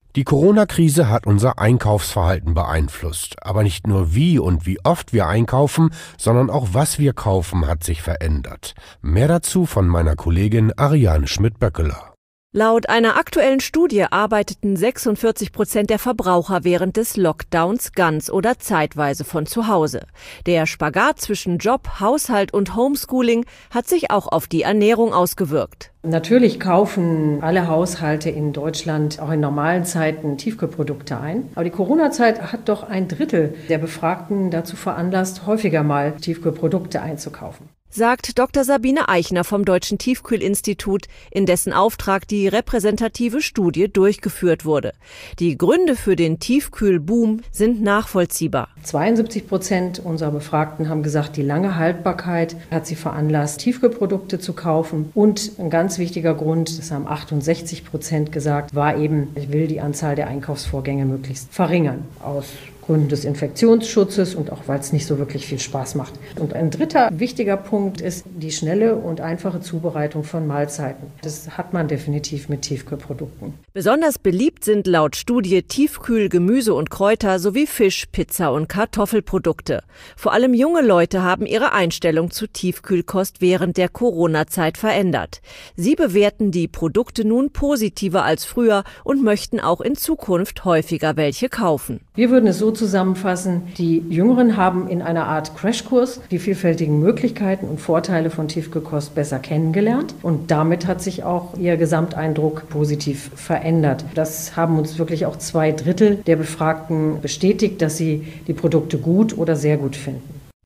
Die Corona-Krise hat unser Einkaufsverhalten beeinflusst. Aber nicht nur wie und wie oft wir einkaufen, sondern auch was wir kaufen, hat sich verändert. Mehr dazu von meiner Kollegin Ariane Schmidt-Böckeler. Laut einer aktuellen Studie arbeiteten 46% der Verbraucher während des Lockdowns ganz oder zeitweise von zu Hause. Der Spagat zwischen Job, Haushalt und Homeschooling hat sich auch auf die Ernährung ausgewirkt. Natürlich kaufen alle Haushalte in Deutschland auch in normalen Zeiten Tiefkühlprodukte ein. Aber die Corona-Zeit hat doch 1/3 der Befragten dazu veranlasst, häufiger mal Tiefkühlprodukte einzukaufen. Sagt Dr. Sabine Eichner vom Deutschen Tiefkühlinstitut, in dessen Auftrag die repräsentative Studie durchgeführt wurde. Die Gründe für den Tiefkühlboom sind nachvollziehbar. 72% unserer Befragten haben gesagt, die lange Haltbarkeit hat sie veranlasst, Tiefkühlprodukte zu kaufen. Und ein ganz wichtiger Grund, das haben 68% gesagt, war eben, ich will die Anzahl der Einkaufsvorgänge möglichst verringern. Aus Gründen des Infektionsschutzes und auch, weil es nicht so wirklich viel Spaß macht. Und ein dritter wichtiger Punkt ist die schnelle und einfache Zubereitung von Mahlzeiten. Das hat man definitiv mit Tiefkühlprodukten. Besonders beliebt sind laut Studie Tiefkühl-, Gemüse und Kräuter sowie Fisch, Pizza und Kartoffelprodukte. Vor allem junge Leute haben ihre Einstellung zu Tiefkühlkost während der Corona-Zeit verändert. Sie bewerten die Produkte nun positiver als früher und möchten auch in Zukunft häufiger welche kaufen. Wir würden es so zusammenfassen, die Jüngeren haben in einer Art Crashkurs die vielfältigen Möglichkeiten und Vorteile von Tiefkühlkost besser kennengelernt und damit hat sich auch ihr Gesamteindruck positiv verändert. Das haben uns wirklich auch 2/3 der Befragten bestätigt, dass sie die Produkte gut oder sehr gut finden.